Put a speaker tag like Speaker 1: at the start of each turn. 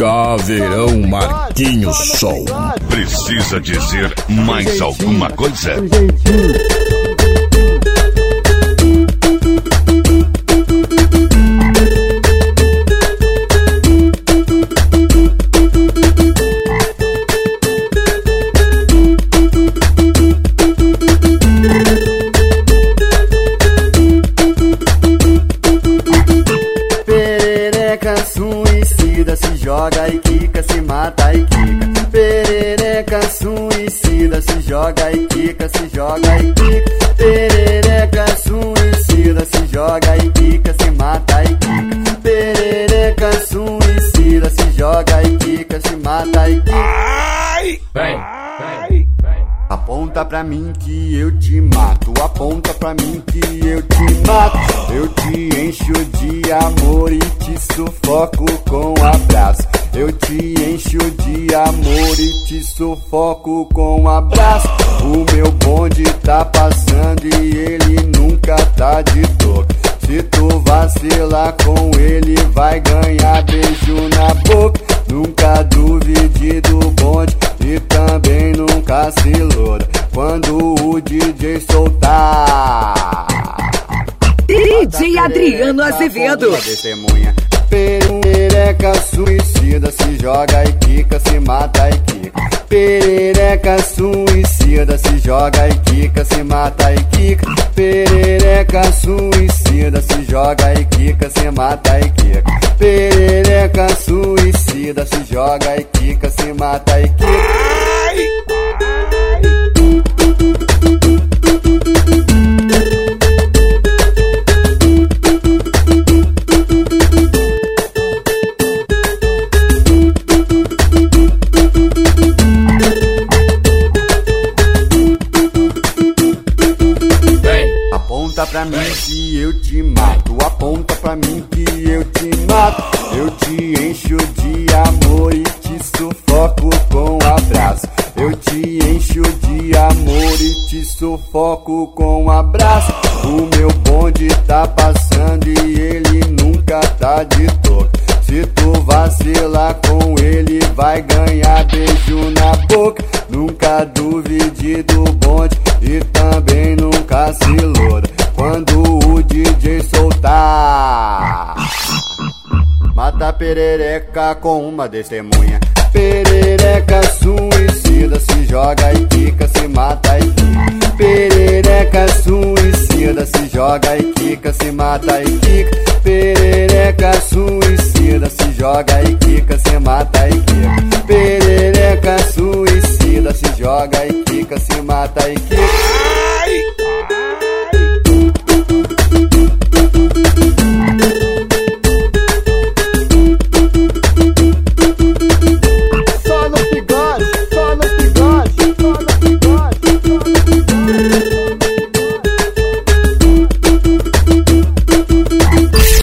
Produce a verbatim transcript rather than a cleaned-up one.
Speaker 1: Caveirão Marquinhos Som.
Speaker 2: Precisa dizer mais alguma coisa?
Speaker 3: Perereca suicida, se joga e quica, se mata e quica. Perereca suicida, se joga e quica, se joga e quica. Perereca suicida, se joga e quica, se mata e quica. Perereca suicida, se joga e quica, se mata e quica.
Speaker 2: Ai!
Speaker 1: Vem, vem, vem.
Speaker 3: Aponta pra mim que eu te mato, aponta pra mim que eu te mato. Eu te encho de amor e te sufoco com abraço. Eu te encho de amor e te sufoco com abraço. O meu bonde tá passando e ele nunca tá de toque. Se tu vacilar com ele, vai ganhar beijo na boca. Nunca duvide do bonde e também nunca se iluda quando o D J soltar.
Speaker 4: D J Adriano Azevedo.
Speaker 3: Testemunha. Perereca suicida, se joga e quica, se mata e quica. Perereca suicida, se joga e quica, se mata e quica. Perereca suicida, se joga e quica, se mata e quica. Perereca suicida, se joga e quica, se mata e quica. Aponta pra mim que eu te mato, aponta pra mim que eu te mato. Eu te encho de amor e te sufoco com abraço. Eu te encho de amor e te sufoco com abraço. O meu bonde tá passando e ele nunca tá de toque. Se tu vacilar com ele, vai ganhar beijo na boca. Nunca duvide do bonde e também nunca se iluda quando o D J soltar. Mata a perereca com uma testemunha. Perereca suicida, se joga e quica, se mata e quica. Perereca suicida, se joga e quica, se mata e quica. Perereca suicida, se joga e quica, se mata e quica. Perereca suicida, se joga e quica, se mata e quica.